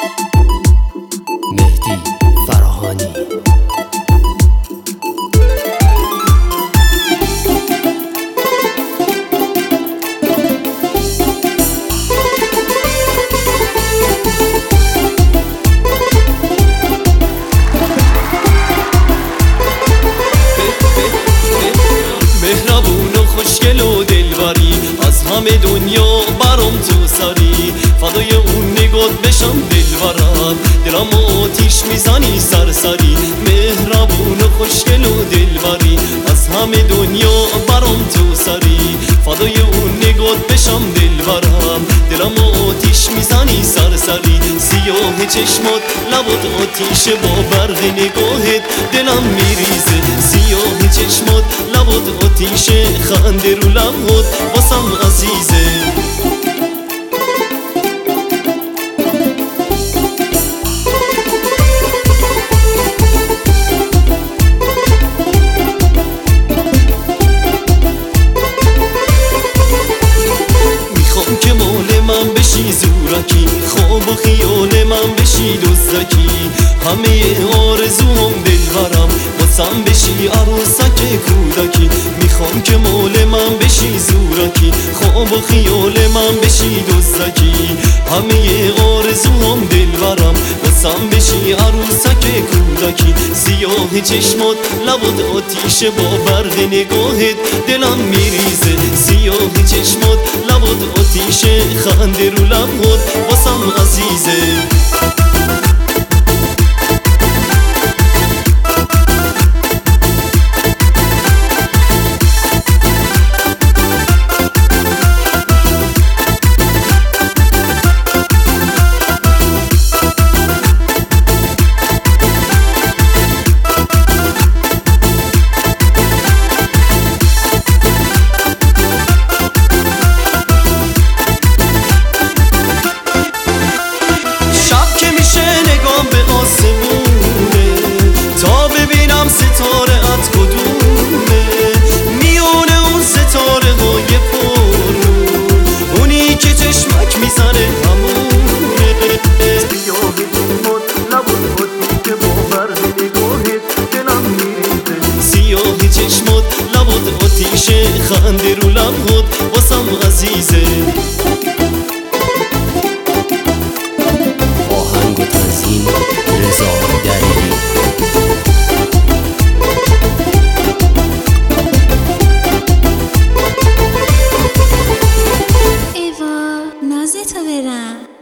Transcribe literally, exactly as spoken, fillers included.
مهدی فراهانی. مهربون و خوشگل و دلبری، از همه دنیا برام تو سری. فدای اون نگات بشم دلبرم، دلم آتیش میزنی سرسری. مهربون و خوشگل و دلبری، از همه دنیا برام تو سری. فدای اون نگات بشم دلبرم، دلم آتیش میزنی سرسری. سیاه چشمات لبات آتیش، با برق نگاهت دلم میریزه. سیاه چشمات لبات آتیش، خنده رو لبات واسم عزیزه. میخوام که مال من بشی زورکی، خواب و خیال من بشی دزدکی. همه آرزوام دلبرم، واسم بشی عروسک کودکی. میخوام که مال من بشی زورکی، خواب و خیال من بشی دزدکی. همه آرزوام دلبرم، واسم بشی عروسک کودکی. سیاه چشمات لبات آتیش، با برق نگاهت دلم میریزه. سیاه چشمات لبات آتیش، خنده رو لبات واسم عزیزه. تا ببینم ستاره ات کدومه، میونه اون ستاره های پرنور، اونی که چشمک میزنه همونه. سیاه چشمات لبات آتیش، با برق نگاهت دلم میریزه. سیاه چشمات لبات آتیش، خنده رو لبات واسم عزیزه. آهنگ و تنظیم رضا دریری. ایوا نازتو برم.